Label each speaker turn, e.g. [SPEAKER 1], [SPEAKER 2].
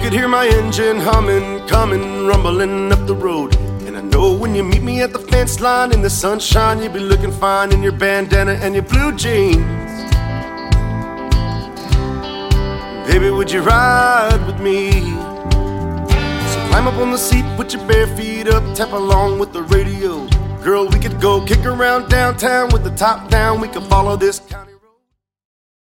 [SPEAKER 1] could hear my engine humming, coming, rumbling up the road. And I know when you meet me at the fence line in the sunshine, you'll be looking fine in your bandana and your blue jeans. Baby, would you ride with me? So climb up on the seat, put your bare feet up, tap along with the radio. Girl, we could go kick around downtown with the top down. We could follow this kind of